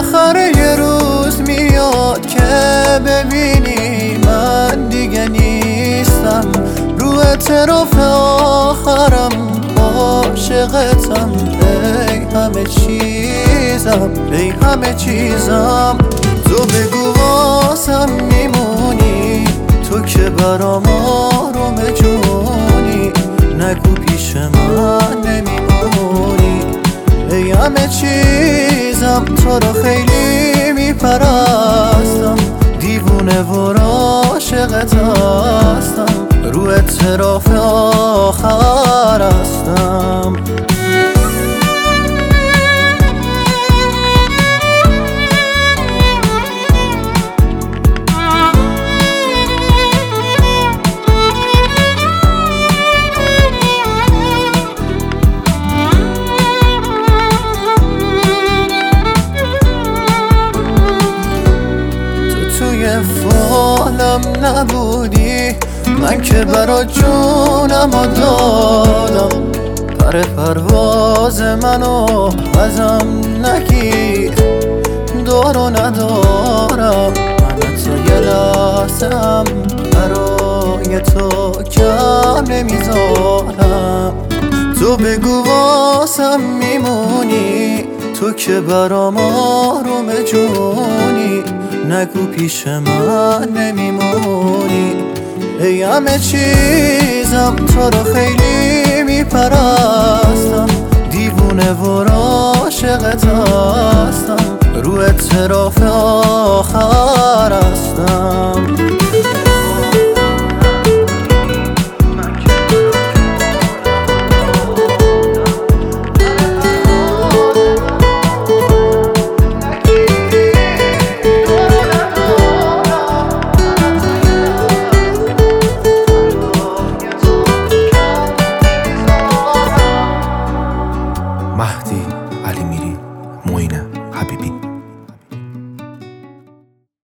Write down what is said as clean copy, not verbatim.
بالاخره یه روز میاد که ببینی من دیگه نیستم، رو اعتراف آخرم عاشقتم. ای همه چیزم تو بگو واسم میمونی، تو که برام آروم جونی، نگو پیش من نمیمونی. ای همه چیزم تو رو خیلی میپرستم، دیوونه و عاشقت هستم، رو اعتراف آخر هستم. فالم نبودی، من که برا جونم دادم، پر پرواز منو ازم نگیر، دارو ندارم، من تا یه لحظم برای تو کم نمیذارم. تو بگو واسم میمونی، تو که برام آروم جونی، نگو پیش من نمیمونی. ای همه چیزم تو رو خیلی میپرستم، دیوونه و عاشقت هستم، رو اعتراف آخر هستم.